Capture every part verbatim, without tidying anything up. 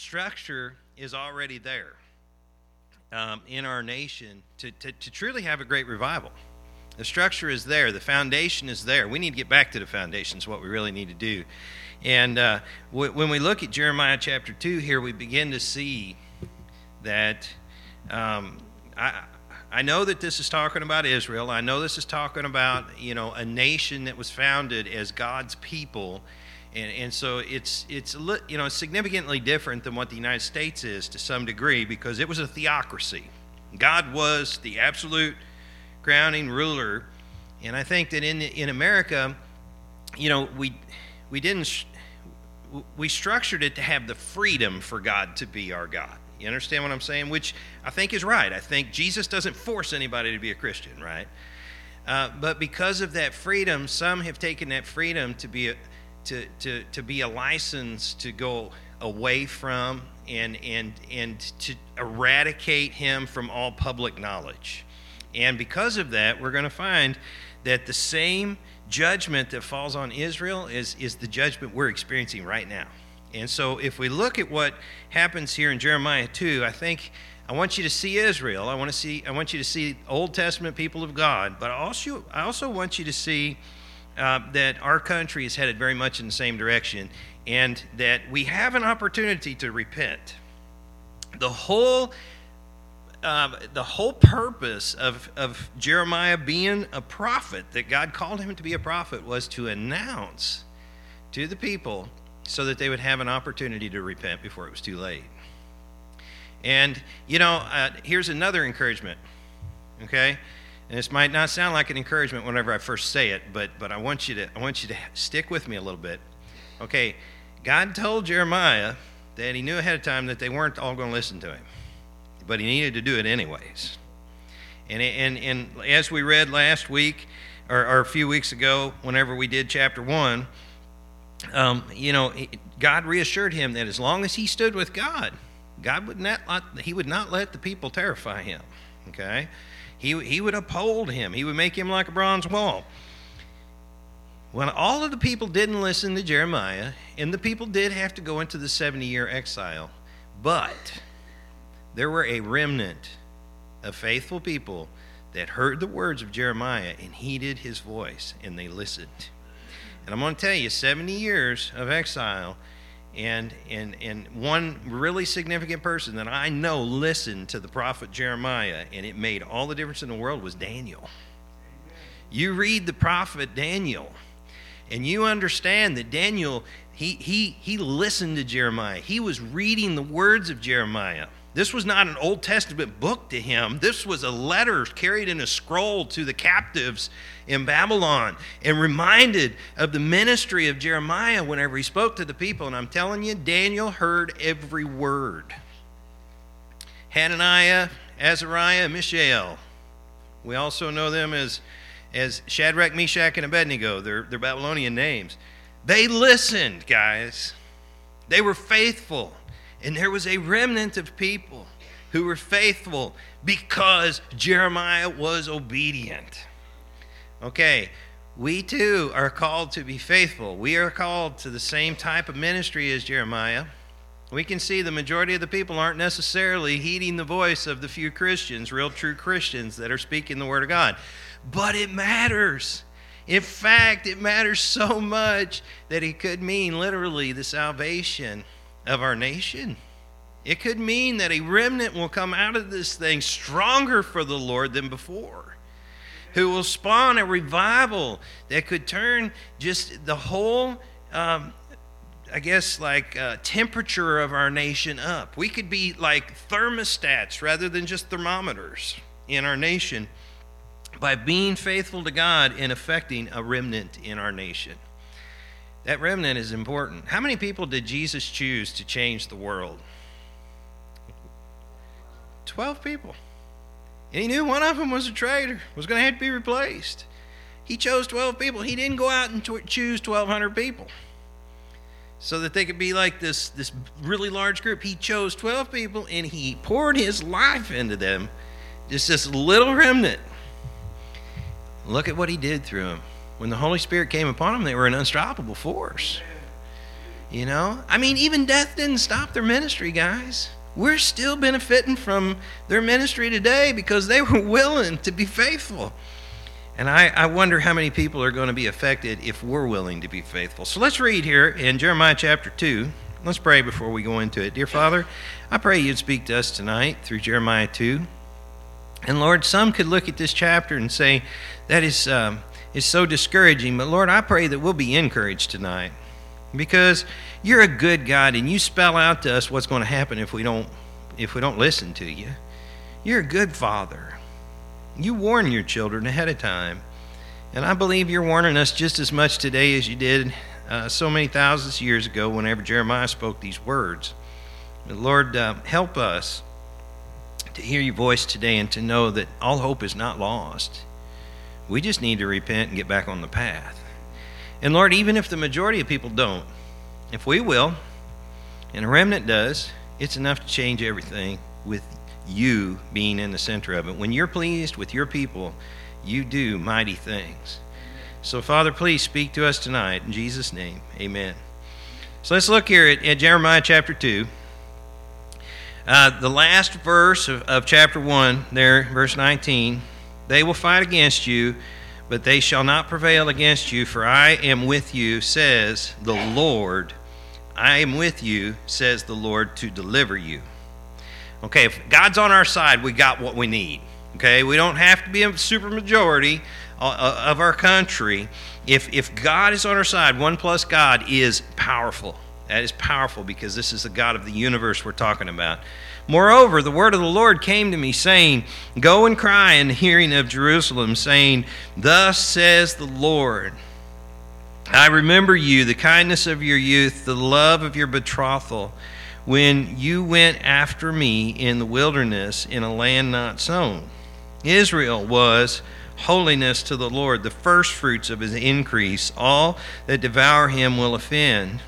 structure is already there um, in our nation to, to, to truly have a great revival. The structure is there. The foundation is there. We need to get back to the foundation is what we really need to do. And uh, w- when we look at Jeremiah chapter two here, we begin to see that um, I, I know that this is talking about Israel. I know this is talking about, you know, a nation that was founded as God's people. And, and so it's, it's you know, significantly different than what the United States is to some degree, because it was a theocracy. God was the absolute crowning ruler. And I think that in in America, you know, we we didn't we structured it to have the freedom for God to be our God. You understand what I'm saying? Which I think is right. I think Jesus doesn't force anybody to be a Christian, right? Uh, but because of that freedom, some have taken that freedom to be a, to to to be a license to go away from and and and to eradicate him from all public knowledge. And because of that, we're going to find that the same judgment that falls on Israel is, is the judgment we're experiencing right now. And so if we look at what happens here in Jeremiah two, I think I want you to see Israel. I want to see I want you to see Old Testament people of God, but I also I also want you to see uh, that our country is headed very much in the same direction, and that we have an opportunity to repent. The whole Uh, the whole purpose of, of Jeremiah being a prophet, that God called him to be a prophet, was to announce to the people so that they would have an opportunity to repent before it was too late. And, you know, uh, here's another encouragement, okay? And this might not sound like an encouragement whenever I first say it, but but I want you to I want you to stick with me a little bit. Okay, God told Jeremiah that he knew ahead of time that they weren't all going to listen to him, but he needed to do it anyways. And and and as we read last week, or, or a few weeks ago, whenever we did chapter one, um, you know, God reassured him that as long as he stood with God, God would not he would not let the people terrify him. Okay, he he would uphold him. He would make him like a bronze wall. When all of the people didn't listen to Jeremiah, and the people did have to go into the seventy-year exile, but there were a remnant of faithful people that heard the words of Jeremiah and heeded his voice, and they listened. And I'm going to tell you, seventy years of exile, and and and one really significant person that I know listened to the prophet Jeremiah, and it made all the difference in the world, was Daniel. You read the prophet Daniel, and you understand that Daniel, he he he listened to Jeremiah. He was reading the words of Jeremiah. This was not an Old Testament book to him. This was a letter carried in a scroll to the captives in Babylon, and reminded of the ministry of Jeremiah whenever he spoke to the people. And I'm telling you, Daniel heard every word. Hananiah, Azariah, Mishael. We also know them as, as Shadrach, Meshach, and Abednego. They're, they're Babylonian names. They listened, guys. They were faithful. And there was a remnant of people who were faithful because Jeremiah was obedient. Okay, we too are called to be faithful. We are called to the same type of ministry as Jeremiah. We can see the majority of the people aren't necessarily heeding the voice of the few Christians, real true Christians that are speaking the Word of God. But it matters. In fact, it matters so much that it could mean literally the salvation of our nation. It could mean that a remnant will come out of this thing stronger for the Lord than before, who will spawn a revival that could turn just the whole, um, I guess, like uh, temperature of our nation up. We could be like thermostats rather than just thermometers in our nation by being faithful to God and affecting a remnant in our nation. That remnant is important. How many people did Jesus choose to change the world? Twelve people. And he knew one of them was a traitor, was going to have to be replaced. He chose twelve people. He didn't go out and t- choose twelve hundred people so that they could be like this, this really large group. He chose twelve people, and he poured his life into them, just this little remnant. Look at what he did through them. When the Holy Spirit came upon them, they were an unstoppable force. You know? I mean, even death didn't stop their ministry, guys. We're still benefiting from their ministry today because they were willing to be faithful. And I, I wonder how many people are going to be affected if we're willing to be faithful. So let's read here in Jeremiah chapter two. Let's pray before we go into it. Dear Father, I pray you'd speak to us tonight through Jeremiah two. And Lord, some could look at this chapter and say, that is, um, is so discouraging. But Lord, I pray that we'll be encouraged tonight. Because you're a good God, and you spell out to us what's going to happen if we don't if we don't listen to you. You're a good Father. You warn your children ahead of time. And I believe you're warning us just as much today as you did uh, so many thousands of years ago whenever Jeremiah spoke these words. But Lord, uh, help us to hear your voice today and to know that all hope is not lost. We just need to repent and get back on the path. And Lord, even if the majority of people don't, if we will, and a remnant does, it's enough to change everything with you being in the center of it. When you're pleased with your people, you do mighty things. So Father, please speak to us tonight. In Jesus' name, amen. So let's look here at, at Jeremiah chapter two. Uh, the last verse of, of chapter one there, verse nineteen. They will fight against you, but they shall not prevail against you, for I am with you, says the Lord. I am with you, says the Lord, to deliver you. Okay, if God's on our side, we got what we need. Okay, we don't have to be a super majority of our country. If if God is on our side, one plus God is powerful. That is powerful because this is the God of the universe we're talking about. Moreover, the word of the Lord came to me, saying, Go and cry in the hearing of Jerusalem, saying, Thus says the Lord, I remember you, the kindness of your youth, the love of your betrothal, when you went after me in the wilderness in a land not sown. Israel was holiness to the Lord, the first fruits of his increase. All that devour him will offend.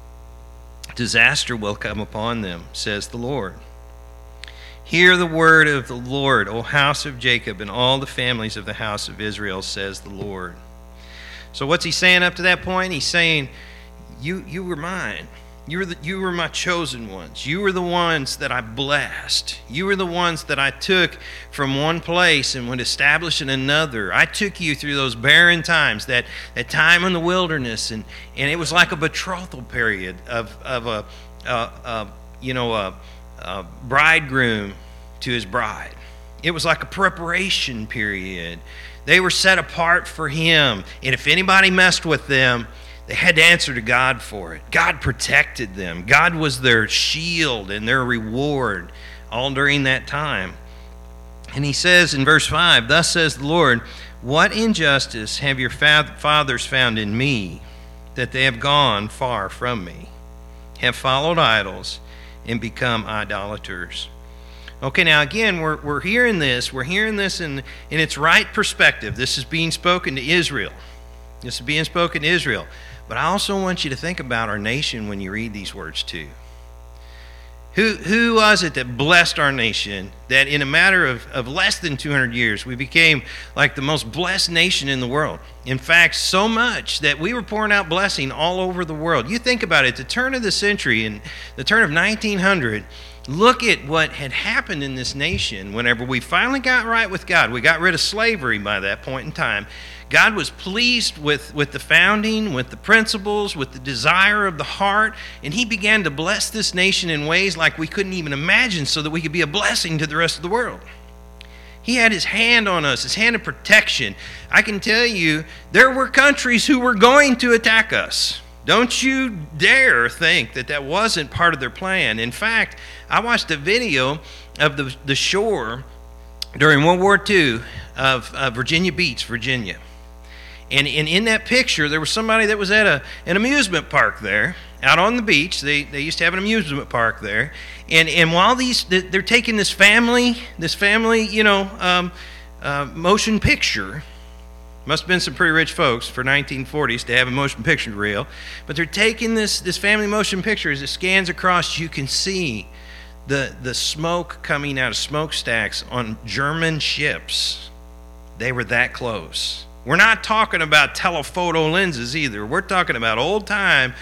Disaster will come upon them, says the Lord. Hear the word of the Lord, O house of Jacob, and all the families of the house of Israel, says the Lord. So what's he saying up to that point? He's saying, you you were mine. You were, the, you were my chosen ones. You were the ones that I blessed. You were the ones that I took from one place and would establish in another. I took you through those barren times, that, that time in the wilderness, and, and it was like a betrothal period of, of a, a, a you know a, a bridegroom to his bride. It was like a preparation period. They were set apart for him, and if anybody messed with them, they had to answer to God for it. God protected them. God was their shield and their reward all during that time. And he says in verse five, Thus says the Lord, What injustice have your fathers found in me, that they have gone far from me, have followed idols, and become idolaters? Okay, now again, we're, we're hearing this. We're hearing this in, in its right perspective. This is being spoken to Israel. This is being spoken to Israel. But I also want you to think about our nation when you read these words too. Who, who was it that blessed our nation, that in a matter of, of less than two hundred years, we became like the most blessed nation in the world? In fact, so much that we were pouring out blessing all over the world. You think about it, the turn of the century, in the turn of nineteen hundred, look at what had happened in this nation whenever we finally got right with God. We got rid of slavery by that point in time. God was pleased with, with the founding, with the principles, with the desire of the heart, and he began to bless this nation in ways like we couldn't even imagine so that we could be a blessing to the rest of the world. He had his hand on us, his hand of protection. I can tell you, there were countries who were going to attack us. Don't you dare think that that wasn't part of their plan. In fact, I watched a video of the, the shore during World War Two of uh, Virginia Beach, Virginia. And, and in that picture, there was somebody that was at a, an amusement park there, out on the beach. They they used to have an amusement park there. And and while these, they're taking this family, this family, you know, um, uh, motion picture. Must have been some pretty rich folks for nineteen forties to have a motion picture reel. But they're taking this, this family motion picture. As it scans across, you can see the, the smoke coming out of smokestacks on German ships. They were that close. We're not talking about telephoto lenses either. We're talking about old-time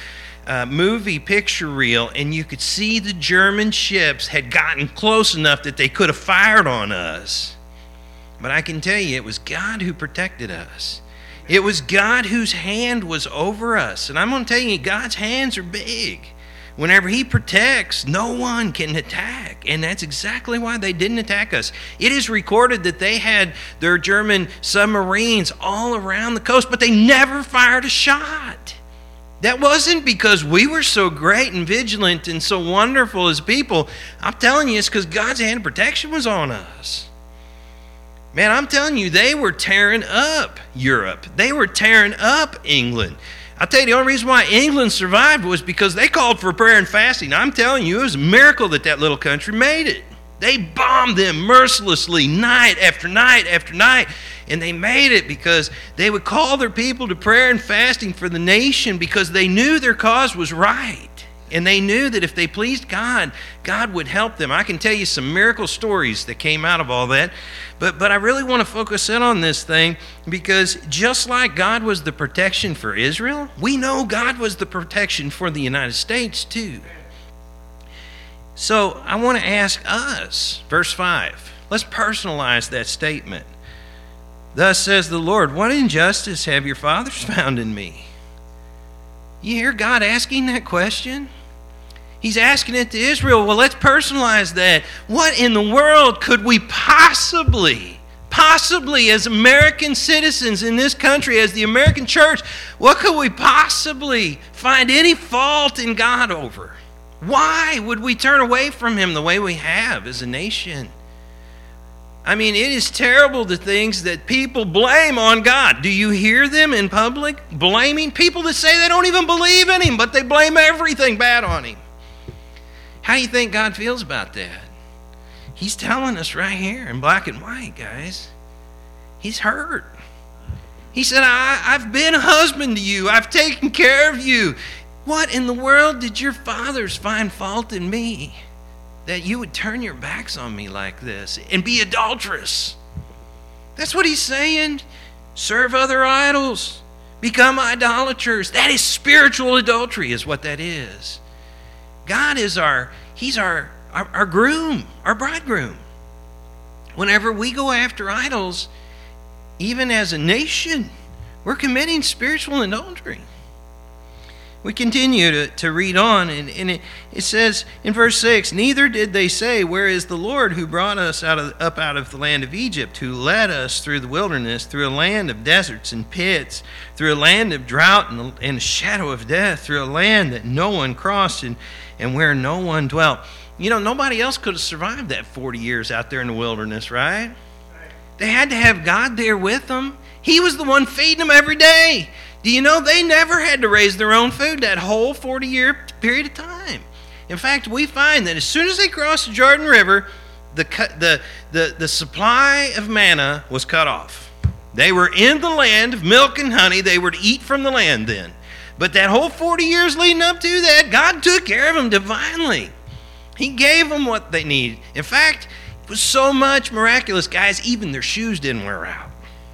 uh, movie picture reel, and you could see the German ships had gotten close enough that they could have fired on us. But I can tell you, it was God who protected us. It was God whose hand was over us. And I'm going to tell you, God's hands are big. Whenever he protects, no one can attack. And that's exactly why they didn't attack us. It is recorded that they had their German submarines all around the coast, but they never fired a shot. That wasn't because we were so great and vigilant and so wonderful as people. I'm telling you, it's because God's hand of protection was on us. Man, I'm telling you, they were tearing up Europe. They were tearing up England. I'll tell you, the only reason why England survived was because they called for prayer and fasting. I'm telling you, it was a miracle that that little country made it. They bombed them mercilessly night after night after night. And they made it because they would call their people to prayer and fasting for the nation because they knew their cause was right. And they knew that if they pleased God, God would help them. I can tell you some miracle stories that came out of all that. But but I really want to focus in on this thing because just like God was the protection for Israel, we know God was the protection for the United States too. So I want to ask us, verse five. Let's personalize that statement. Thus says the Lord, what injustice have your fathers found in me? You hear God asking that question? He's asking it to Israel. Well, let's personalize that. What in the world could we possibly, possibly as American citizens in this country, as the American church, what could we possibly find any fault in God over? Why would we turn away from him the way we have as a nation? I mean, it is terrible the things that people blame on God. Do you hear them in public blaming people that say they don't even believe in him, but they blame everything bad on him? How do you think God feels about that? He's telling us right here in black and white, guys. He's hurt. He said, I, I've been a husband to you. I've taken care of you. What in the world did your fathers find fault in me? That you would turn your backs on me like this and be adulterous. That's what he's saying. Serve other idols. Become idolaters. That is spiritual adultery is what that is. God is our, he's our, our, our groom, our bridegroom. Whenever we go after idols, even as a nation, we're committing spiritual adultery. We continue to, to read on, and, and it, it says in verse six, neither did they say, where is the Lord who brought us out of, up out of the land of Egypt, who led us through the wilderness, through a land of deserts and pits, through a land of drought and, and a shadow of death, through a land that no one crossed and, and where no one dwelt. You know, nobody else could have survived that forty years out there in the wilderness, right? They had to have God there with them. He was the one feeding them every day. Do you know they never had to raise their own food that whole forty-year period of time? In fact, we find that as soon as they crossed the Jordan River, the, the, the, the supply of manna was cut off. They were in the land of milk and honey. They were to eat from the land then. But that whole forty years leading up to that, God took care of them divinely. He gave them what they needed. In fact, it was so much miraculous, guys, even their shoes didn't wear out.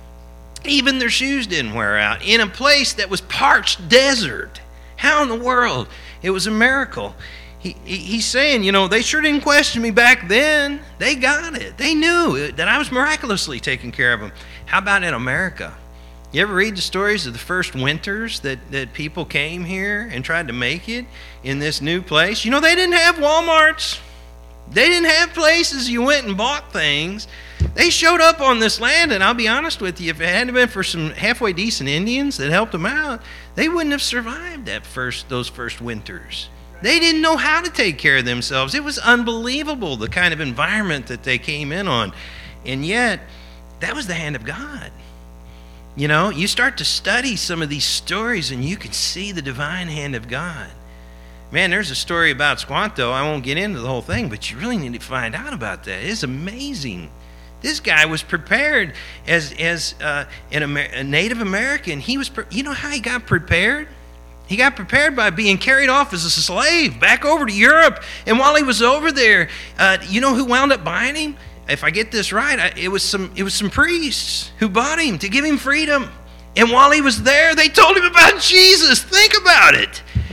Even their shoes didn't wear out in a place that was parched desert. How in the world? It was a miracle. He, he, he's saying, you know, they sure didn't question me back then. They got it. They knew that I was miraculously taking care of them. How about in America? You ever read the stories of the first winters that, that people came here and tried to make it in this new place? You know, they didn't have Walmarts. They didn't have places you went and bought things. They showed up on this land, and I'll be honest with you, if it hadn't been for some halfway decent Indians that helped them out, they wouldn't have survived that first those first winters. They didn't know how to take care of themselves. It was unbelievable, the kind of environment that they came in on. And yet, that was the hand of God. You know, you start to study some of these stories, and you can see the divine hand of God. Man, there's a story about Squanto. I won't get into the whole thing, but you really need to find out about that. It's amazing. This guy was prepared as as uh, an Amer- a Native American. He was, pre- you know how he got prepared? He got prepared by being carried off as a slave back over to Europe. And while he was over there, uh, you know who wound up buying him? If I get this right, I, it was some it was some priests who bought him to give him freedom. And while he was there, they told him about Jesus. Think about it.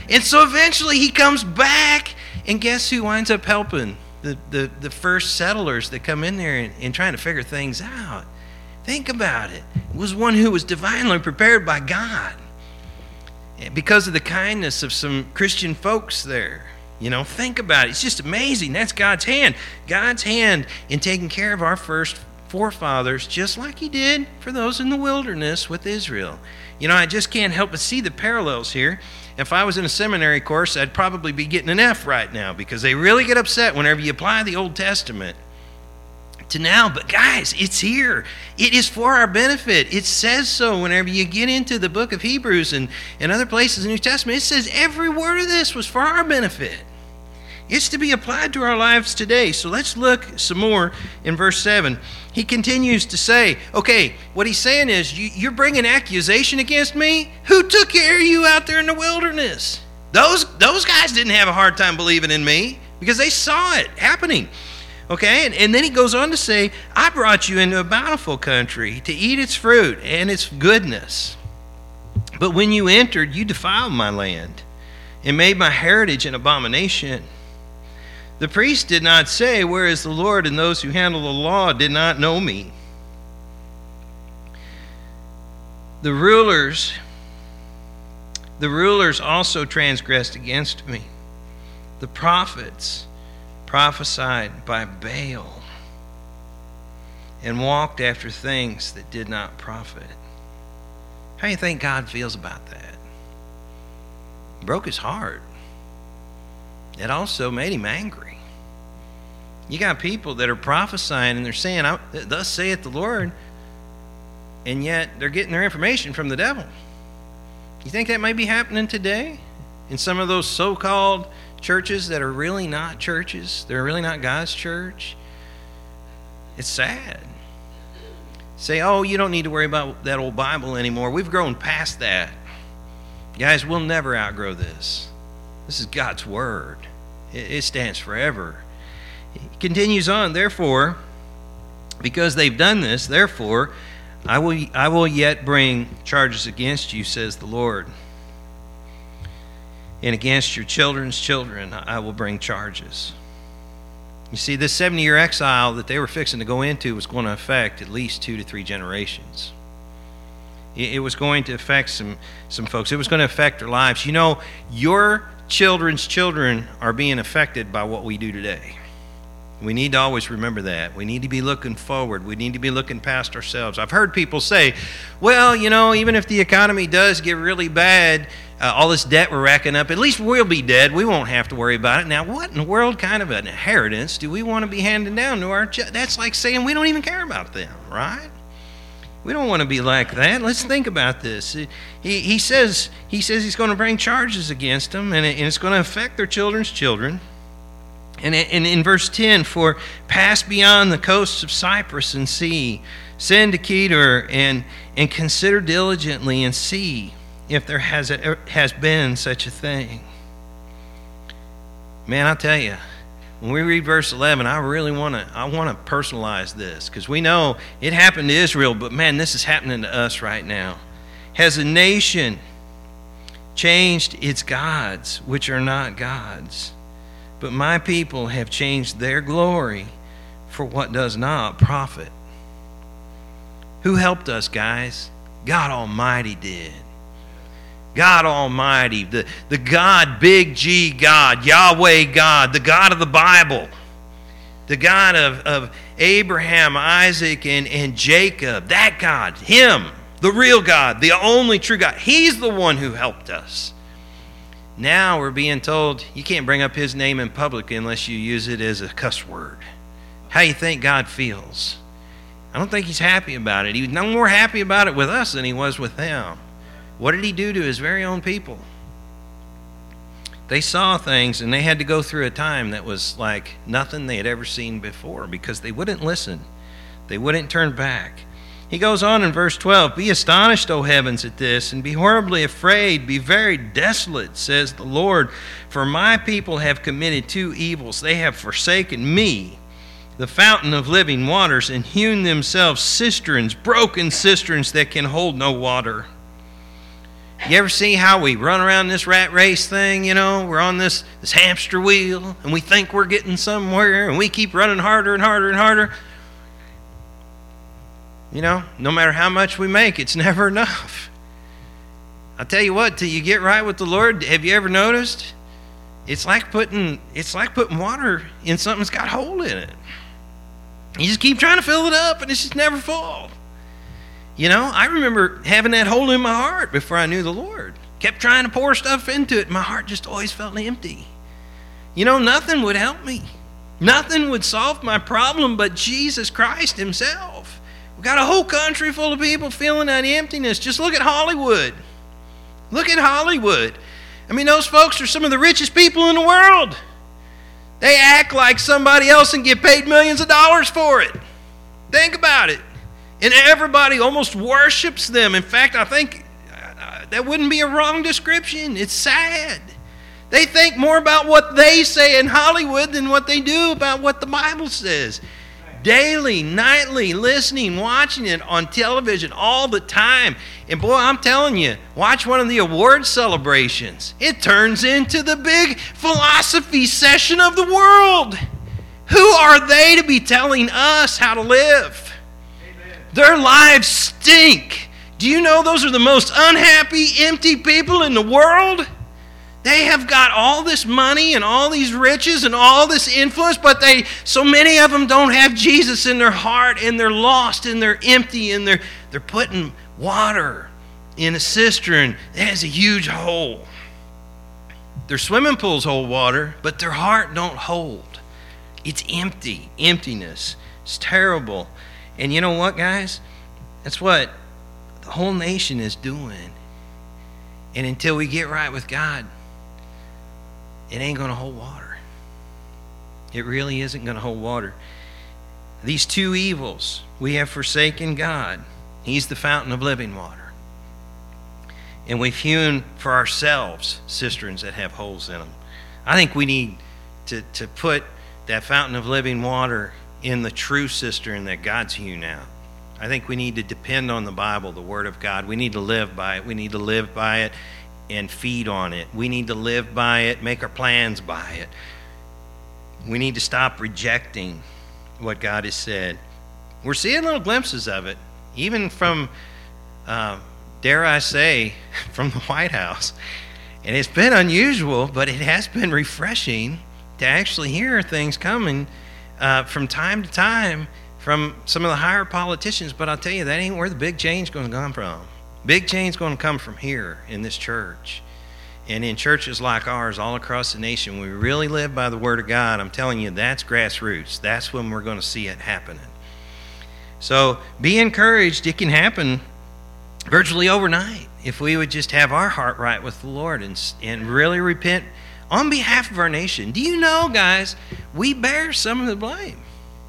And so eventually he comes back, and guess who winds up helping? The, the, the first settlers that come in there and, and trying to figure things out. Think about it. It was one who was divinely prepared by God because of the kindness of some Christian folks there. You know, think about it. It's just amazing. That's God's hand. God's hand in taking care of our first forefathers, just like he did for those in the wilderness with Israel. You know, I just can't help but see the parallels here. If I was in a seminary course, I'd probably be getting an F right now, because they really get upset whenever you apply the Old Testament to now. But guys, it's here. It is for our benefit. It says so whenever you get into the book of Hebrews and, and other places in the New Testament. It says every word of this was for our benefit. It's to be applied to our lives today. So let's look some more in verse seven. He continues to say, okay, what he's saying is, you, you're bringing accusation against me? Who took care of you out there in the wilderness? Those, those guys didn't have a hard time believing in me because they saw it happening. Okay, and, and then he goes on to say, I brought you into a bountiful country to eat its fruit and its goodness. But when you entered, you defiled my land and made my heritage an abomination. The priest did not say, where is the Lord? And those who handle the law did not know me. The rulers, the rulers also transgressed against me. The prophets prophesied by Baal and walked after things that did not profit. How do you think God feels about that? Broke his heart. It also made him angry. You got people that are prophesying and they're saying, thus saith the Lord, and yet they're getting their information from the devil. You think that might be happening today in some of those so-called churches that are really not churches? They're really not God's church. It's sad. Say, oh, you don't need to worry about that old Bible anymore. We've grown past that. Guys, we'll never outgrow this. This is God's word. It stands forever. He continues on, therefore, because they've done this, therefore, I will, I will yet bring charges against you, says the Lord. And against your children's children, I will bring charges. You see, this seventy-year exile that they were fixing to go into was going to affect at least two to three generations. It was going to affect some, some folks. It was going to affect their lives. You know, your children's children are being affected by what we do today. We need to always remember that. We need to be looking forward. We need to be looking past ourselves. I've heard people say, well, you know, even if the economy does get really bad, uh, all this debt we're racking up, at least we'll be dead. We won't have to worry about it. Now, what in the world kind of an inheritance do we want to be handing down to our children? That's like saying we don't even care about them, right? We don't want to be like that. Let's think about this. He, he, says, he says he's going to bring charges against them, and, it, and it's going to affect their children's children. And in verse ten, for pass beyond the coasts of Cyprus and see, send to Kedar and, and consider diligently and see if there has, a, has been such a thing. Man, I'll tell you, when we read verse eleven, I really want to I want to personalize this, because we know it happened to Israel, but man, this is happening to us right now. Has a nation changed its gods, which are not gods? But my people have changed their glory for what does not profit. Who helped us, guys? God Almighty did. God Almighty, the, the God, big G God, Yahweh God, the God of the Bible, the God of, of Abraham, Isaac, and, and Jacob, that God, Him, the real God, the only true God. He's the one who helped us. Now we're being told you can't bring up His name in public unless you use it as a cuss word. How do you think God feels? I don't think He's happy about it. He's no more happy about it with us than He was with them. What did He do to His very own people? They saw things, and they had to go through a time that was like nothing they had ever seen before, because they wouldn't listen. They wouldn't turn back. He goes on in verse twelve, be astonished, O heavens, at this, and be horribly afraid, be very desolate, says the Lord, for my people have committed two evils. They have forsaken me, the fountain of living waters, and hewn themselves cisterns, broken cisterns that can hold no water. You ever see how we run around this rat race thing, you know? We're on this, this hamster wheel, and we think we're getting somewhere, and we keep running harder and harder and harder. You know, no matter how much we make, it's never enough. I'll tell you what, till you get right with the Lord, have you ever noticed? It's like putting it's like putting water in something that's got a hole in it. You just keep trying to fill it up, and it's just never full. You know, I remember having that hole in my heart before I knew the Lord. Kept trying to pour stuff into it, and my heart just always felt empty. You know, nothing would help me. Nothing would solve my problem but Jesus Christ himself. We've got a whole country full of people feeling that emptiness. Just look at Hollywood. Look at Hollywood. I mean, those folks are some of the richest people in the world. They act like somebody else and get paid millions of dollars for it. Think about it. And everybody almost worships them. In fact, I think uh, that wouldn't be a wrong description. It's sad. They think more about what they say in Hollywood than what they do about what the Bible says. Daily, nightly, listening, watching it on television all the time. And boy, I'm telling you, watch one of the award celebrations. It turns into the big philosophy session of the world. Who are they to be telling us how to live? Their lives stink. Do you know those are the most unhappy, empty people in the world? They have got all this money and all these riches and all this influence, but they, so many of them don't have Jesus in their heart, and they're lost and they're empty, and they're, they're putting water in a cistern that has a huge hole. Their swimming pools hold water, but their heart don't hold. It's empty, emptiness. It's terrible. And you know what, guys? That's what the whole nation is doing. And until we get right with God, it ain't going to hold water. It really isn't going to hold water. These two evils, we have forsaken God. He's the fountain of living water. And we've hewn for ourselves cisterns that have holes in them. I think we need to, to put that fountain of living water in the true cistern that God's hewn out. I think we need to depend on the Bible, the Word of God. We need to live by it. We need to live by it and feed on it. We need to live by it, make our plans by it. We need to stop rejecting what God has said. We're seeing little glimpses of it, even from, uh, dare I say, from the White House. And it's been unusual, but it has been refreshing to actually hear things coming Uh, from time to time from some of the higher politicians. But I'll tell you, that ain't where the big change is going to come from. Big change is going to come from here in this church. And in churches like ours all across the nation, we really live by the Word of God. I'm telling you, that's grassroots. That's when we're going to see it happening. So be encouraged. It can happen virtually overnight if we would just have our heart right with the Lord and, and really repent on behalf of our nation. Do you know, guys, we bear some of the blame.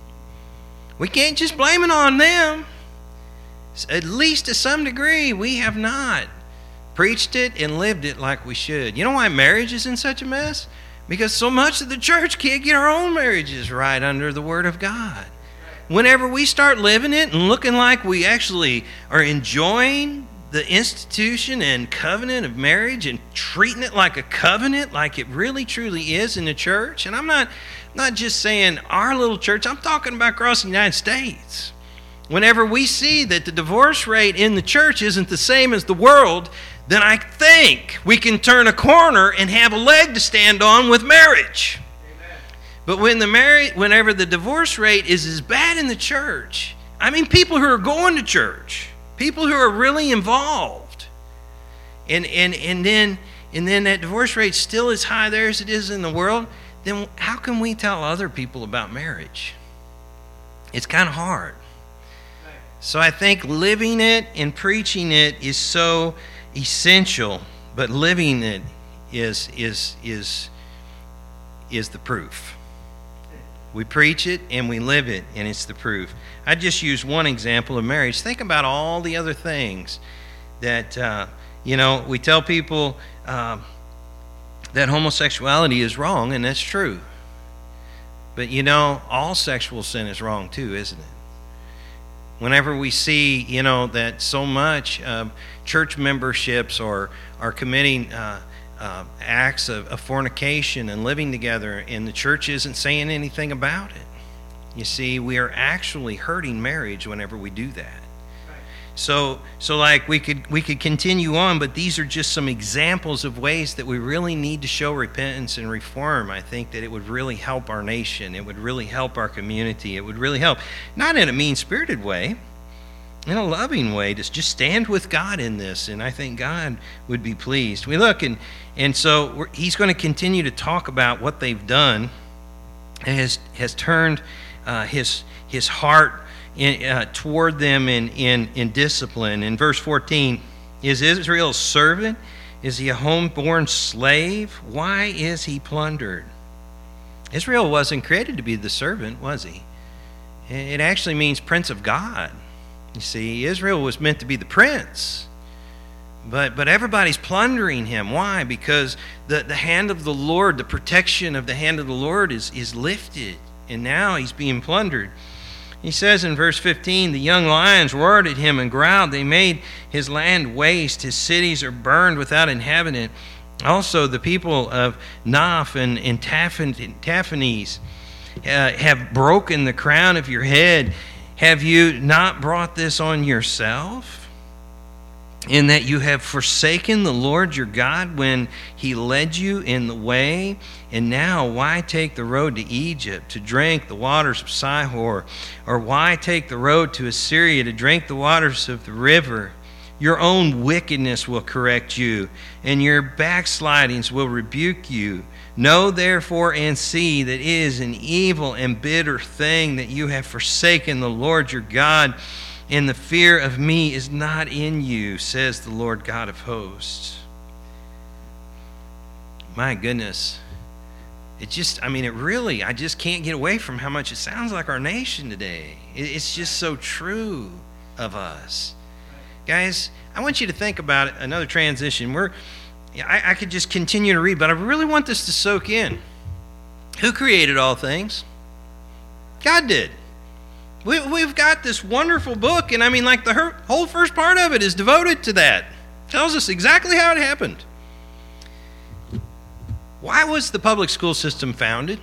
We can't just blame it on them. At least to some degree, we have not preached it and lived it like we should. You know why marriage is in such a mess? Because so much of the church can't get our own marriages right under the Word of God. Whenever we start living it and looking like we actually are enjoying the institution and covenant of marriage and treating it like a covenant, like it really truly is in the church. And I'm not, not just saying our little church, I'm talking about across the United States. Whenever we see that the divorce rate in the church isn't the same as the world, then I think we can turn a corner and have a leg to stand on with marriage. Amen. But when the marriage, whenever the divorce rate is as bad in the church, I mean people who are going to church, people who are really involved, and and and then and then that divorce rate still as high there as it is in the world, then how can we tell other people about marriage? It's kind of hard. So I think living it and preaching it is so essential, but living it is is is is the proof. We preach it and we live it, and it's the proof. I just use one example of marriage. Think about all the other things that, uh, you know, we tell people uh, that homosexuality is wrong, and that's true. But, you know, all sexual sin is wrong too, isn't it? whenever we see, you know, that so much uh, church memberships or are committing uh, uh, acts of, of fornication and living together, and the church isn't saying anything about it. You see, we are actually hurting marriage whenever we do that. So, so like we could we could continue on, but these are just some examples of ways that we really need to show repentance and reform. I think that it would really help our nation. It would really help our community. It would really help, not in a mean-spirited way, in a loving way, to just stand with God in this, and I think God would be pleased. We look, and and so we're, he's going to continue to talk about what they've done, and has has turned uh, his his heart In, uh, toward them in, in, in discipline. In verse fourteen, is Israel a servant? Is he a homeborn slave? Why is he plundered? Israel wasn't created to be the servant, was he? It actually means prince of God. You see, Israel was meant to be the prince. But but everybody's plundering him. Why? Because the, the hand of the Lord, the protection of the hand of the Lord is, is lifted. And now he's being plundered. He says in verse fifteen, the young lions roared at him and growled. They made his land waste. His cities are burned without inhabitant. Also, the people of Naph and, and Tahpanhes uh, have broken the crown of your head. Have you not brought this on yourself? In that you have forsaken the Lord your God when he led you in the way? And now why take the road to Egypt to drink the waters of Sihor? Or why take the road to Assyria to drink the waters of the river? Your own wickedness will correct you, and your backslidings will rebuke you. Know therefore and see that it is an evil and bitter thing that you have forsaken the Lord your God, and the fear of me is not in you, says the Lord God of hosts. My goodness. It just, I mean, it really, I just can't get away from how much it sounds like our nation today. It's just so true of us. Guys, I want you to think about it, another transition. We're, I, I could just continue to read, but I really want this to soak in. Who created all things? God did. We, we've got this wonderful book, and I mean, like the whole first part of it is devoted to that. Tells us exactly how it happened. Why was the public school system founded?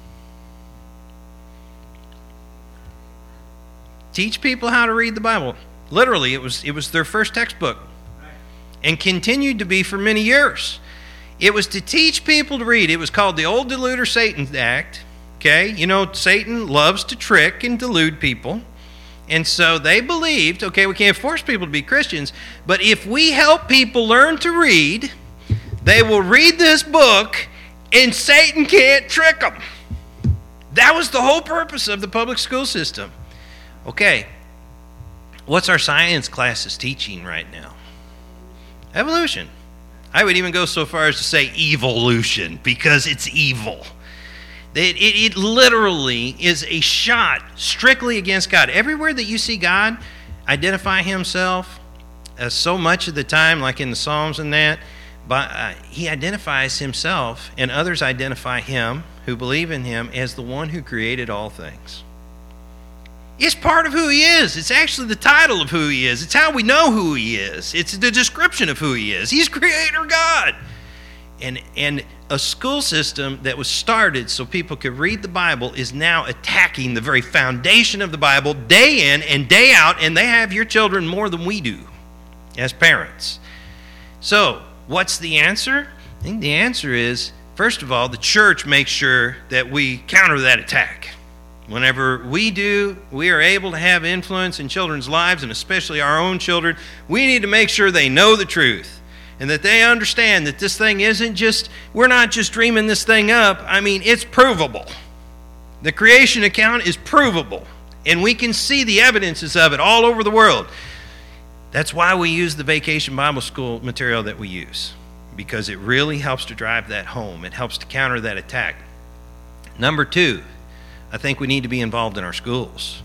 Teach people how to read the Bible. Literally, it was it was their first textbook, and continued to be for many years. It was to teach people to read. It was called the Old Deluder Satan Act. Okay, you know, Satan loves to trick and delude people. And so they believed, okay, we can't force people to be Christians, but if we help people learn to read, they will read this book and Satan can't trick them. That was the whole purpose of the public school system. Okay, what's our science classes teaching right now? Evolution. I would even go so far as to say evolution, because it's evil. It, it, it literally is a shot strictly against God. Everywhere that you see God identify himself, uh, so much of the time, like in the Psalms and that, but uh, he identifies himself, and others identify him who believe in him as the one who created all things. It's part of who he is. It's actually the title of who he is. It's how we know who he is. It's the description of who he is. He's Creator God. And and a school system that was started so people could read the Bible is now attacking the very foundation of the Bible day in and day out, and they have your children more than we do as parents. So, what's the answer? I think the answer is, first of all, the church makes sure that we counter that attack. Whenever we do, we are able to have influence in children's lives, and especially our own children. We need to make sure they know the truth. And that they understand that this thing isn't just, we're not just dreaming this thing up. I mean, it's provable. The creation account is provable. And we can see the evidences of it all over the world. That's why we use the Vacation Bible School material that we use. Because it really helps to drive that home. It helps to counter that attack. Number two, I think we need to be involved in our schools.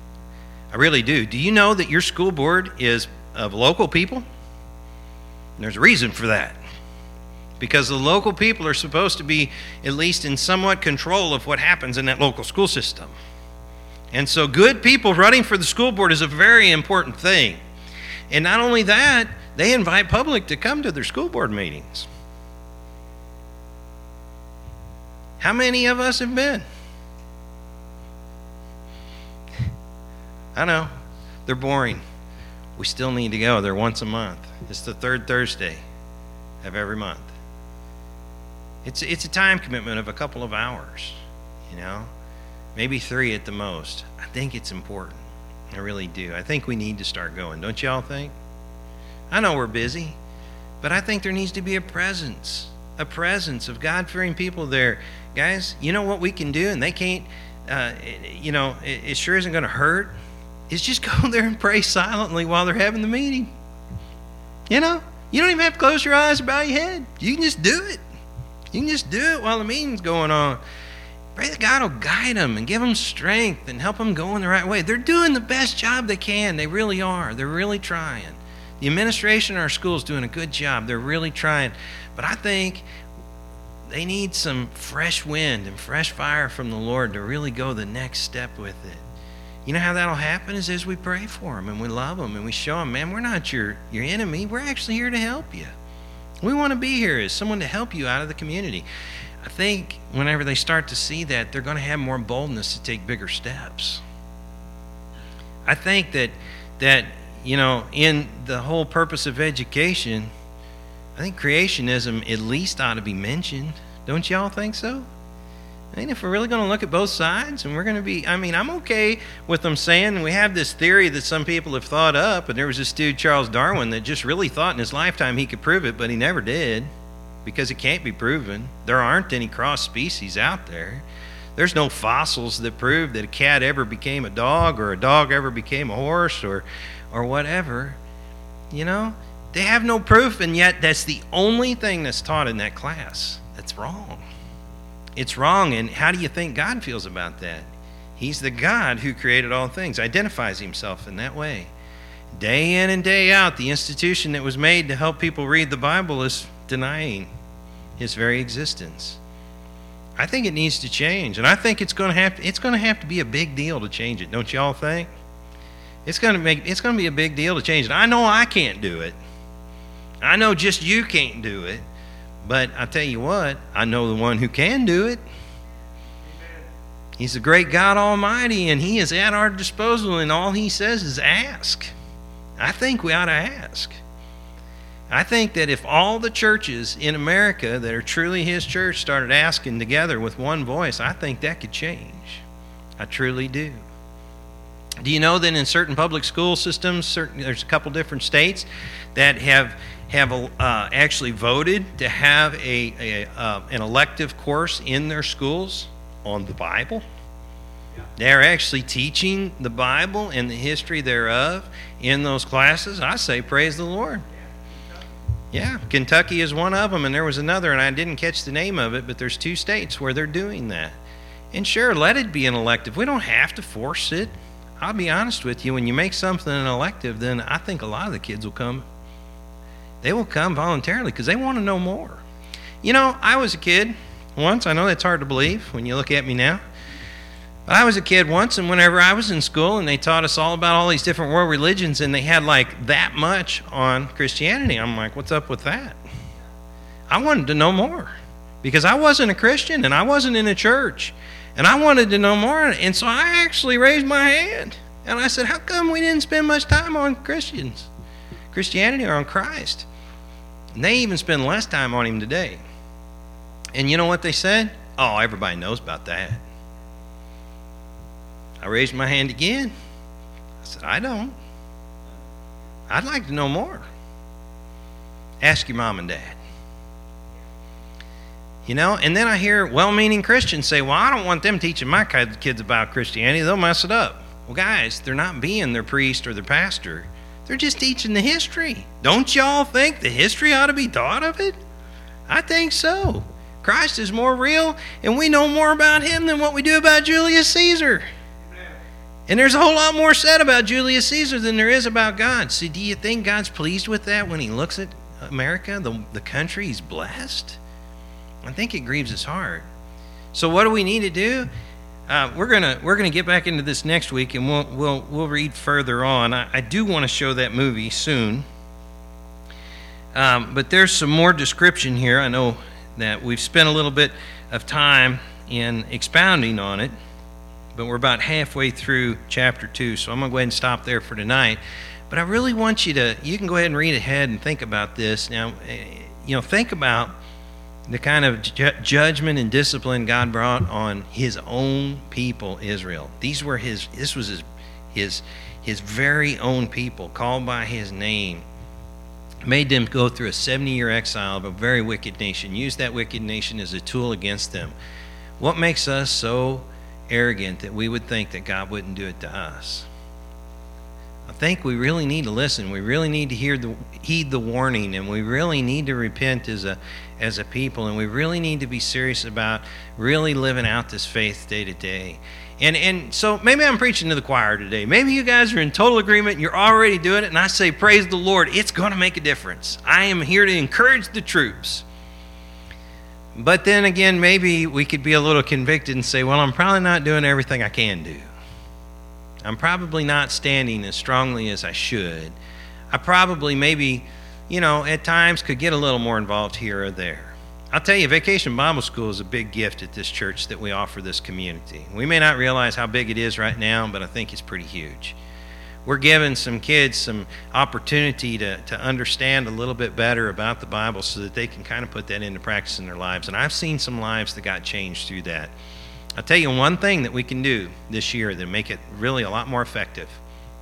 I really do. Do you know that your school board is of local people? There's a reason for that. Because the local people are supposed to be at least in somewhat control of what happens in that local school system. And so good people running for the school board is a very important thing. And not only that, they invite public to come to their school board meetings. How many of us have been? I know, they're boring. We still need to go. They're once a month. It's the third Thursday of every month. It's it's a time commitment of a couple of hours, you know, maybe three at the most. I think it's important. I really do. I think we need to start going. Don't y'all think? I know we're busy, but I think there needs to be a presence, a presence of God-fearing people there. Guys, you know what we can do, and they can't, uh, you know, it, it sure isn't going to hurt, is just go there and pray silently while they're having the meeting. You know, you don't even have to close your eyes or bow your head. You can just do it. You can just do it while the meeting's going on. Pray that God will guide them and give them strength and help them go in the right way. They're doing the best job they can. They really are. They're really trying. The administration in our school is doing a good job. They're really trying. But I think they need some fresh wind and fresh fire from the Lord to really go the next step with it. You know how that'll happen is as we pray for them and we love them and we show them, man, we're not your, your enemy. We're actually here to help you. We want to be here as someone to help you out of the community. I think whenever they start to see that, they're going to have more boldness to take bigger steps. I think that, that you know, in the whole purpose of education, I think creationism at least ought to be mentioned. Don't y'all think so? I mean, if we're really going to look at both sides and we're going to be, I mean, I'm okay with them saying, we have this theory that some people have thought up, and there was this dude, Charles Darwin, that just really thought in his lifetime he could prove it, but he never did because it can't be proven. There aren't any cross species out there. There's no fossils that prove that a cat ever became a dog or a dog ever became a horse or, or whatever. You know, they have no proof, and yet that's the only thing that's taught in that class. That's wrong. It's wrong, and how do you think God feels about that? He's the God who created all things, identifies himself in that way. Day in and day out, the institution that was made to help people read the Bible is denying his very existence. I think it needs to change, and I think it's going to have to, it's going to have to be a big deal to change it. Don't y'all think? It's going to make it's going to be a big deal to change it. I know I can't do it. I know just you can't do it. But I tell you what, I know the one who can do it. He's the great God Almighty, and he is at our disposal, and all he says is ask. I think we ought to ask. I think that if all the churches in America that are truly his church started asking together with one voice, I think that could change. I truly do. Do you know that in certain public school systems, certain, there's a couple different states that have have uh, actually voted to have a, a uh, an elective course in their schools on the Bible? Yeah. They're actually teaching the Bible and the history thereof in those classes. I say praise the Lord. Yeah, Kentucky is one of them, and there was another, and I didn't catch the name of it, but there's two states where they're doing that. And sure, let it be an elective. We don't have to force it. I'll be honest with you, when you make something an elective, then I think a lot of the kids will come. They will come voluntarily because they want to know more. You know, I was a kid once. I know that's hard to believe when you look at me now. But I was a kid once, and whenever I was in school and they taught us all about all these different world religions, and they had like that much on Christianity, I'm like, what's up with that? I wanted to know more because I wasn't a Christian and I wasn't in a church, and I wanted to know more. And so I actually raised my hand and I said, how come we didn't spend much time on Christians, Christianity, or on Christ? And they even spend less time on him today. And you know what they said? Oh, everybody knows about that. I raised my hand again. I said, I don't. I'd like to know more. Ask your mom and dad. You know, and then I hear well-meaning Christians say, well, I don't want them teaching my kids about Christianity. They'll mess it up. Well, guys, they're not being their priest or their pastor. They're just teaching the history. Don't y'all think the history ought to be taught of it? I think so. Christ is more real, and we know more about him than what we do about Julius Caesar. And there's a whole lot more said about Julius Caesar than there is about God. See, do you think God's pleased with that when he looks at America, the, the country he's blessed? I think it grieves his heart. So what do we need to do? Uh, we're gonna we're gonna get back into this next week, and we'll we'll we'll read further on. I, I do want to show that movie soon, um, but there's some more description here. I know that we've spent a little bit of time in expounding on it, but we're about halfway through chapter two, so I'm gonna go ahead and stop there for tonight. But I really want you to you can go ahead and read ahead and think about this now. You know, think about the kind of ju- judgment and discipline God brought on His own people, Israel. These were His. This was His, His, His very own people, called by His name. Made them go through a seventy-year exile of a very wicked nation. Used that wicked nation as a tool against them. What makes us so arrogant that we would think that God wouldn't do it to us? I think we really need to listen. We really need to hear the heed the warning, and we really need to repent as a as a people, and we really need to be serious about really living out this faith day to day. And and so maybe I'm preaching to the choir today. Maybe you guys are in total agreement and you're already doing it, and I say, praise the Lord. It's going to make a difference. I am here to encourage the troops. But then again, maybe we could be a little convicted and say, well, I'm probably not doing everything I can do. I'm probably not standing as strongly as I should. I probably maybe, you know, at times could get a little more involved here or there. I'll tell you, Vacation Bible School is a big gift at this church that we offer this community. We may not realize how big it is right now, but I think it's pretty huge. We're giving some kids some opportunity to, to understand a little bit better about the Bible so that they can kind of put that into practice in their lives. And I've seen some lives that got changed through that. I'll tell you one thing that we can do this year that make it really a lot more effective.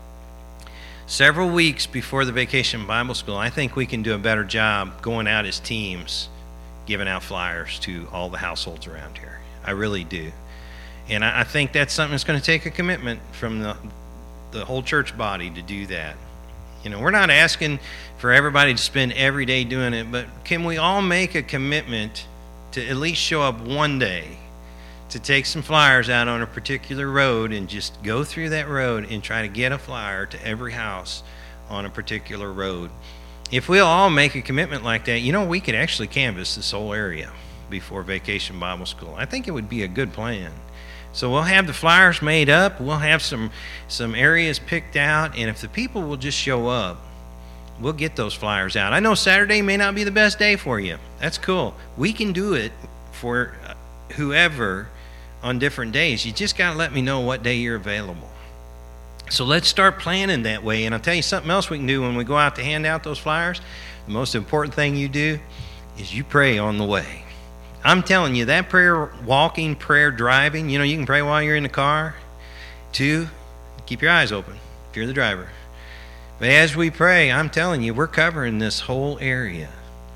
Several weeks before the Vacation Bible School, I think we can do a better job going out as teams, giving out flyers to all the households around here. I really do. And I, I think that's something that's going to take a commitment from the, the whole church body to do that. You know, we're not asking for everybody to spend every day doing it, but can we all make a commitment to at least show up one day to take some flyers out on a particular road and just go through that road and try to get a flyer to every house on a particular road. If we'll all make a commitment like that, you know, we could actually canvass this whole area before Vacation Bible School. I think it would be a good plan. So we'll have the flyers made up, we'll have some some areas picked out, and if the people will just show up, we'll get those flyers out. I know Saturday may not be the best day for you. That's cool. We can do it for whoever on different days. You just got to let me know what day you're available. So let's start planning that way. And I'll tell you something else we can do when we go out to hand out those flyers. The most important thing you do is you pray on the way. I'm telling you, that prayer walking, prayer driving, you know, you can pray while you're in the car. Two, keep your eyes open if you're the driver. But as we pray, I'm telling you, we're covering this whole area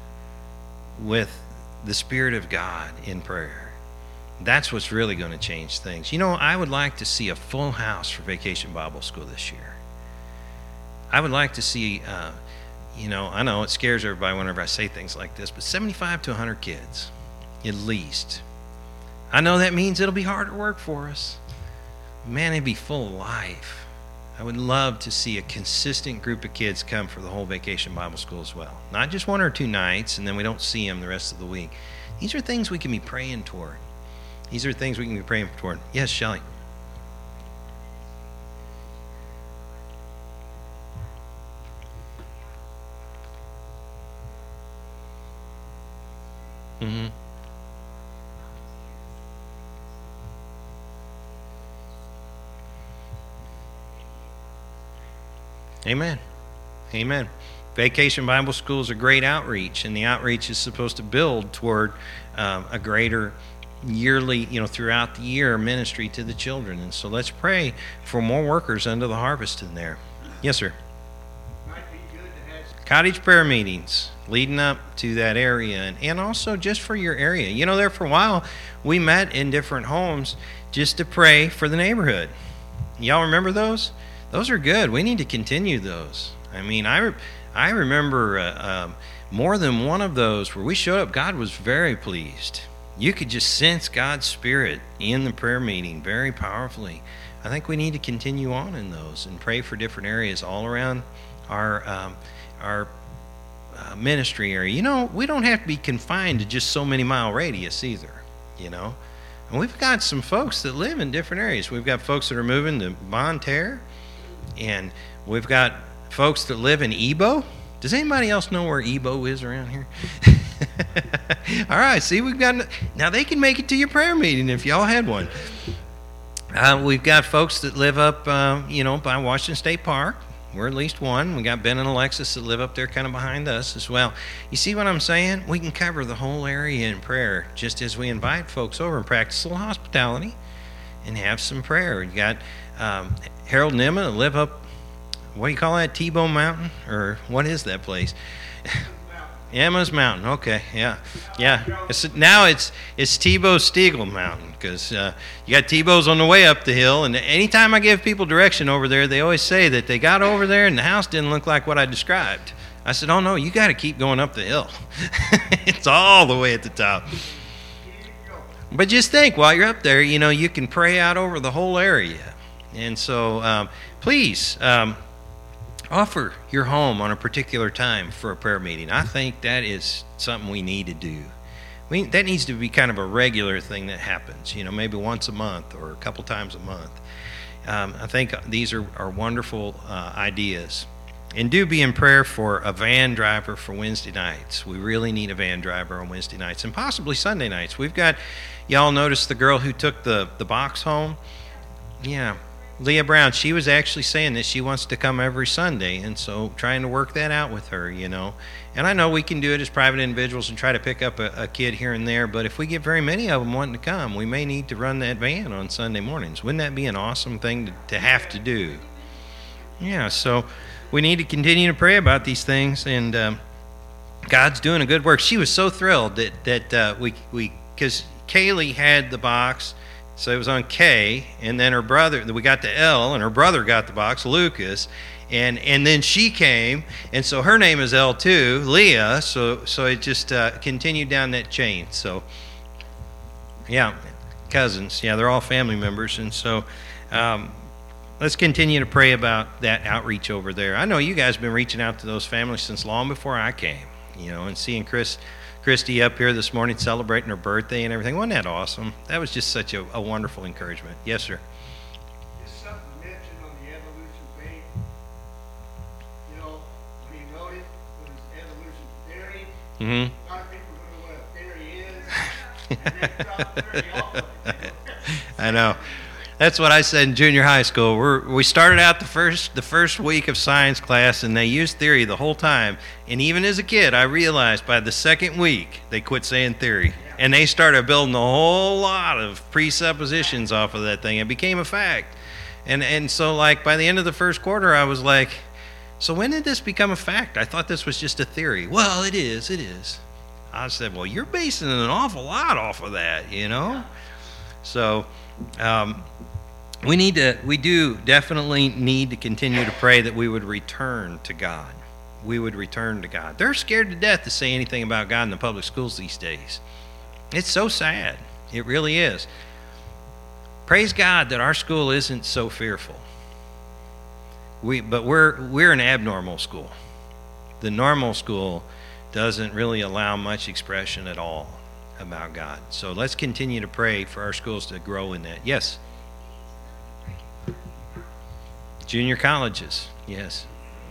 with the Spirit of God in prayer. That's what's really going to change things. You know, I would like to see a full house for Vacation Bible School this year. I would like to see, uh, you know, I know it scares everybody whenever I say things like this, but seventy-five to one hundred kids, at least. I know that means it'll be harder work for us. Man, it'd be full of life. I would love to see a consistent group of kids come for the whole Vacation Bible School as well. Not just one or two nights, and then we don't see them the rest of the week. These are things we can be praying toward. These are things we can be praying toward. Yes, Shelley. Mm-hmm. Amen. Amen. Vacation Bible School is a great outreach, and the outreach is supposed to build toward um, a greater yearly, you know, throughout the year ministry to the children. And so let's pray for more workers under the harvest in there. Yes, sir. Might be good to have cottage prayer meetings leading up to that area, and, and also just for your area. You know, there for a while we met in different homes just to pray for the neighborhood. Y'all remember those? Those are good. We need to continue those. I mean, I re- I remember uh, um, more than one of those where we showed up. God was very pleased. You could just sense God's Spirit in the prayer meeting very powerfully. I think we need to continue on in those and pray for different areas all around our um, our uh, ministry area. You know, we don't have to be confined to just so many mile radius either, you know. And we've got some folks that live in different areas. We've got folks that are moving to Bonne Terre, and we've got folks that live in Ebo. Does anybody else know where Ebo is around here? All right, see, we've got, now they can make it to your prayer meeting if y'all had one. Uh, we've got folks that live up, uh, you know, by Washington State Park. We're at least one. We got Ben and Alexis that live up there kind of behind us as well. You see what I'm saying? We can cover the whole area in prayer just as we invite folks over and practice a little hospitality and have some prayer. You got um, Harold and Emma that live up, what do you call that, T-Bone Mountain? Or what is that place? Emma's Mountain. Okay, yeah, yeah. It's, now it's it's Tebow Stiegel Mountain because uh, you got Tebow's on the way up the hill, and anytime I give people direction over there, they always say that they got over there and the house didn't look like what I described. I said, "Oh no, you got to keep going up the hill. It's all the way at the top." But just think, while you're up there, you know, you can pray out over the whole area, and so um, please. Um, Offer your home on a particular time for a prayer meeting. I think that is something we need to do. We, that needs to be kind of a regular thing that happens, you know, maybe once a month or a couple times a month. Um, I think these are, are wonderful uh, ideas. And do be in prayer for a van driver for Wednesday nights. We really need a van driver on Wednesday nights and possibly Sunday nights. We've got, y'all noticed the girl who took the, the box home? Yeah. Leah Brown, she was actually saying that she wants to come every Sunday, and so trying to work that out with her, you know. And I know we can do it as private individuals and try to pick up a, a kid here and there, but if we get very many of them wanting to come, we may need to run that van on Sunday mornings. Wouldn't that be an awesome thing to, to have to do? Yeah, so we need to continue to pray about these things, and um, God's doing a good work. She was so thrilled that, that uh, we, we, because Kaylee had the box. So it was on K, and then her brother, we got to L, and her brother got the box, Lucas, and and then she came, and so her name is L too, Leah, so so it just uh, continued down that chain. So, yeah, cousins, yeah, they're all family members, and so um, let's continue to pray about that outreach over there. I know you guys have been reaching out to those families since long before I came, you know, and seeing Chris... Christy up here this morning celebrating her birthday and everything. Wasn't that awesome? That was just such a, a wonderful encouragement. Yes, sir. Is something mentioned on the evolution thing? You know, when he wrote it, it was evolution theory. Mm-hmm. A lot of people don't know what a theory is. And they drop theory off of it. I know. That's what I said in junior high school. We're, we started out the first the first week of science class, and they used theory the whole time. And even as a kid, I realized by the second week, they quit saying theory. And they started building a whole lot of presuppositions off of that thing. It became a fact. And, and so, like, by the end of the first quarter, I was like, so when did this become a fact? I thought this was just a theory. Well, it is, it is. I said, well, you're basing an awful lot off of that, you know? So... Um, We need to, we do definitely need to continue to pray that we would return to God. We would return to God. They're scared to death to say anything about God in the public schools these days. It's so sad. It really is. Praise God that our school isn't so fearful. We, but we're we're an abnormal school. The normal school doesn't really allow much expression at all about God. So let's continue to pray for our schools to grow in that. Yes. Junior colleges, yes.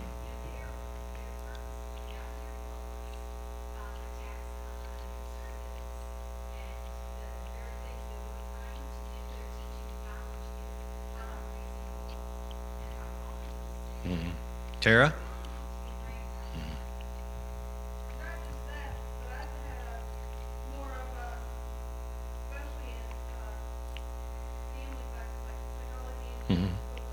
Mm-hmm. Tara? Mm-hmm.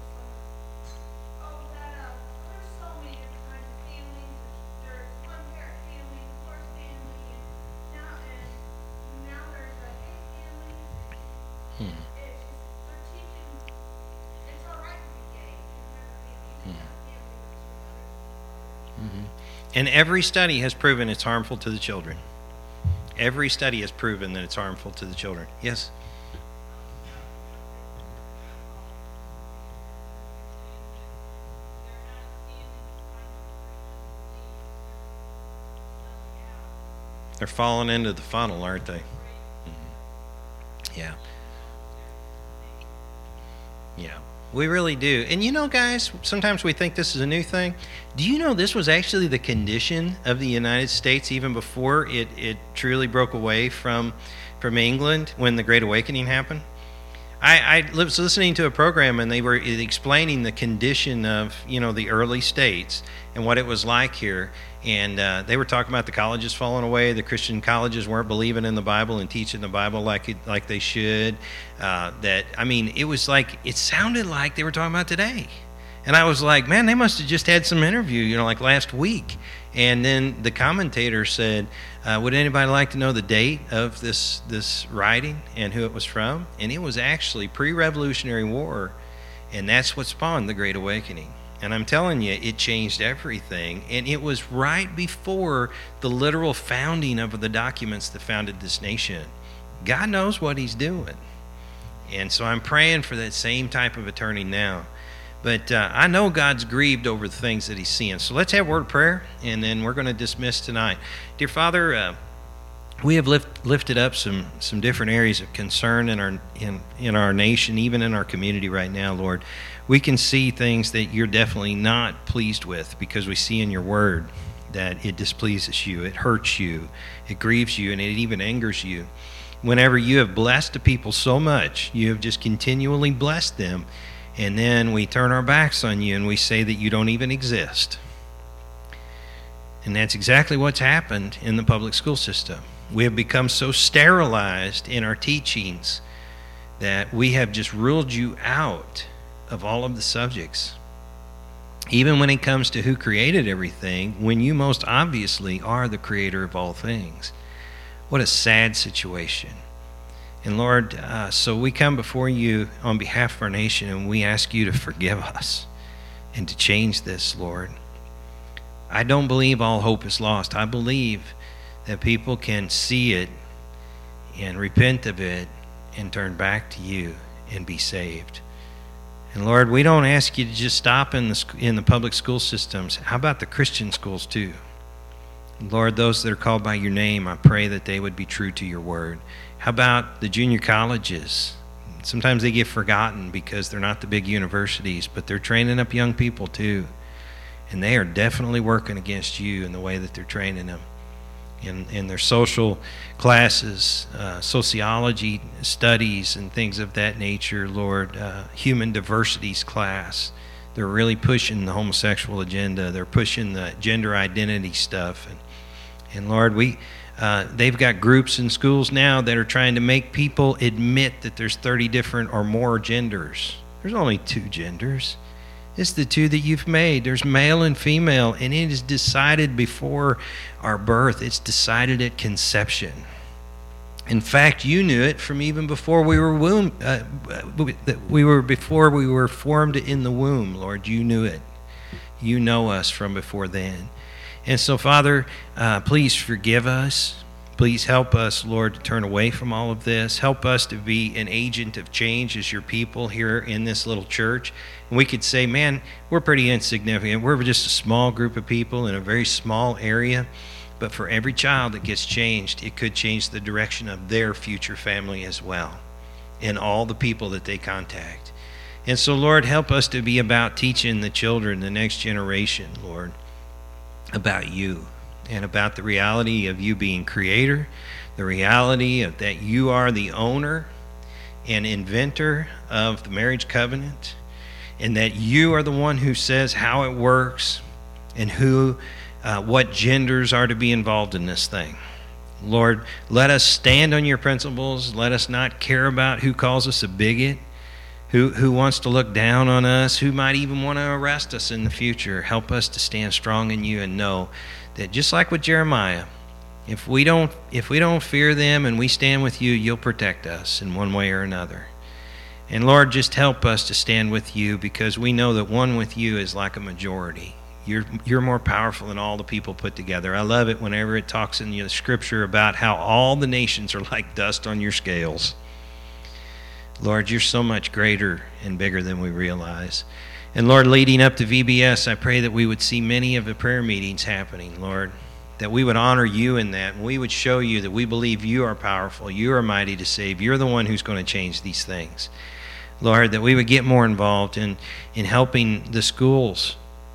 And every study has proven it's harmful to the children. Every study has proven that it's harmful to the children. Yes? They're falling into the funnel, aren't they? Mm-hmm. Yeah. Yeah, we really do. And you know, guys, sometimes we think this is a new thing. Do you know this was actually the condition of the United States even before it, it truly broke away from, from England when the Great Awakening happened? I, I was listening to a program, and they were explaining the condition of, you know, the early states and what it was like here. And uh, they were talking about the colleges falling away. The Christian colleges weren't believing in the Bible and teaching the Bible like it, like they should. Uh, that I mean, it was like, it sounded like they were talking about today. And I was like, man, they must have just had some interview, you know, like last week. And then the commentator said, uh, would anybody like to know the date of this this writing and who it was from? And it was actually pre-Revolutionary War, and that's what spawned the Great Awakening. And I'm telling you, it changed everything. And it was right before the literal founding of the documents that founded this nation. God knows what he's doing. And so I'm praying for that same type of a turning now. But uh, I know God's grieved over the things that he's seeing. So let's have a word of prayer, and then we're going to dismiss tonight. Dear Father, uh, we have lift, lifted up some, some different areas of concern in our in, in our nation, even in our community right now, Lord. We can see things that you're definitely not pleased with, because we see in your word that it displeases you, it hurts you, it grieves you, and it even angers you. Whenever you have blessed the people so much, you have just continually blessed them, and then we turn our backs on you and we say that you don't even exist. And that's exactly what's happened in the public school system. We have become so sterilized in our teachings that we have just ruled you out of all of the subjects. Even when it comes to who created everything, when you most obviously are the creator of all things. What a sad situation. And Lord, uh, so we come before you on behalf of our nation, and we ask you to forgive us and to change this, Lord. I don't believe all hope is lost. I believe that people can see it and repent of it and turn back to you and be saved. And Lord, we don't ask you to just stop in the in the public school systems. How about the Christian schools too? Lord, those that are called by your name, I pray that they would be true to your word. How about the junior colleges? Sometimes they get forgotten because they're not the big universities, but they're training up young people too. And they are definitely working against you in the way that they're training them. In, in their social classes, uh, sociology studies and things of that nature, Lord, uh, human diversities class. They're really pushing the homosexual agenda. They're pushing the gender identity stuff. And, and Lord, we... Uh, they've got groups in schools now that are trying to make people admit that there's thirty different or more genders. There's only two genders. It's the two that you've made. There's male and female, and it is decided before our birth. It's decided at conception. In fact, you knew it from even before we were womb. Uh, we were before we were formed in the womb, Lord. You knew it. You know us from before then. And so, Father, uh, please forgive us. Please help us, Lord, to turn away from all of this. Help us to be an agent of change as your people here in this little church. And we could say, man, we're pretty insignificant. We're just a small group of people in a very small area. But for every child that gets changed, it could change the direction of their future family as well, and all the people that they contact. And so, Lord, help us to be about teaching the children, the next generation, Lord, about you and about the reality of you being creator, the reality of that you are the owner and inventor of the marriage covenant, and that you are the one who says how it works and who, uh, what genders are to be involved in this thing. Lord, let us stand on your principles. Let us not care about who calls us a bigot, Who, who wants to look down on us, who might even want to arrest us in the future. Help us to stand strong in you and know that just like with Jeremiah, if we don't if we don't fear them and we stand with you, you'll protect us in one way or another. And Lord, just help us to stand with you, because we know that one with you is like a majority. You're, you're more powerful than all the people put together. I love it whenever it talks in the scripture about how all the nations are like dust on your scales. Lord, you're so much greater and bigger than we realize. And Lord, leading up to V B S, I pray that we would see many of the prayer meetings happening, Lord, that we would honor you in that, and we would show you that we believe you are powerful, you are mighty to save, you're the one who's going to change these things. Lord, that we would get more involved in, in helping the schools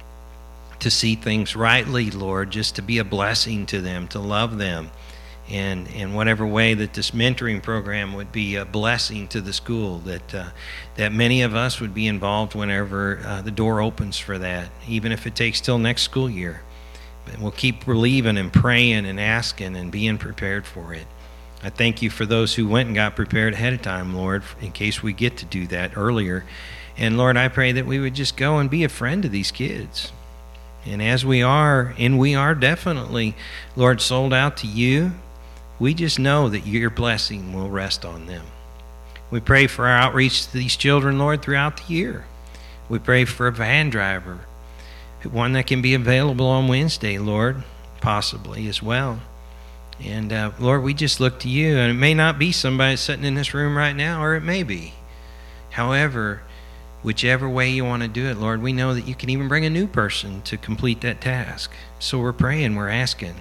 to see things rightly, Lord, just to be a blessing to them, to love them, and in whatever way that this mentoring program would be a blessing to the school, that uh, that many of us would be involved whenever uh, the door opens for that, even if it takes till next school year. But we'll keep believing and praying and asking and being prepared for it. I thank you for those who went and got prepared ahead of time, Lord, in case we get to do that earlier. And Lord, I pray that we would just go and be a friend to these kids. And as we are, and we are definitely, Lord, sold out to you, we just know that your blessing will rest on them. We pray for our outreach to these children, Lord, throughout the year. We pray for a van driver, one that can be available on Wednesday, Lord, possibly as well. And uh, Lord, we just look to you, and it may not be somebody sitting in this room right now, or it may be. However, whichever way you want to do it, Lord, we know that you can even bring a new person to complete that task. So we're praying, we're asking.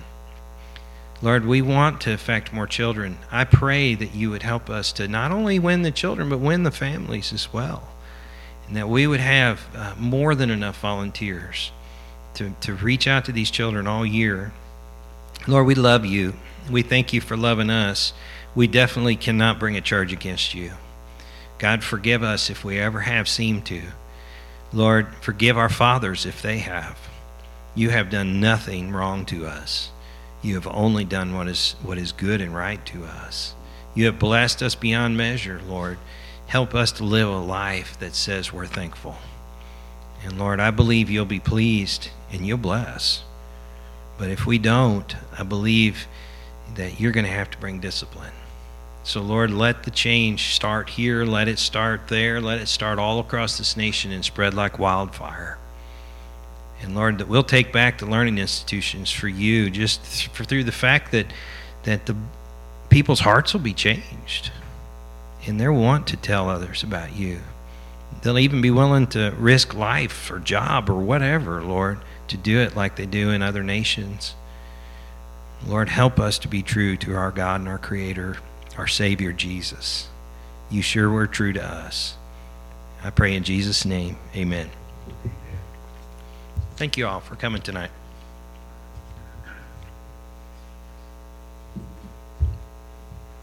Lord, we want to affect more children. I pray that you would help us to not only win the children, but win the families as well. And that we would have uh, more than enough volunteers to, to reach out to these children all year. Lord, we love you. We thank you for loving us. We definitely cannot bring a charge against you. God, forgive us if we ever have seemed to. Lord, forgive our fathers if they have. You have done nothing wrong to us. You have only done what is what is good and right to us. You have blessed us beyond measure, Lord. Help us to live a life that says we're thankful. And Lord, I believe you'll be pleased and you'll bless. But if we don't, I believe that you're going to have to bring discipline. So Lord, let the change start here, let it start there, let it start all across this nation and spread like wildfire. And Lord, that we'll take back the learning institutions for you, just th- for, through the fact that that the people's hearts will be changed. And they'll want to tell others about you. They'll even be willing to risk life or job or whatever, Lord, to do it like they do in other nations. Lord, help us to be true to our God and our Creator, our Savior, Jesus. You sure were true to us. I pray in Jesus' name, amen. Thank you all for coming tonight.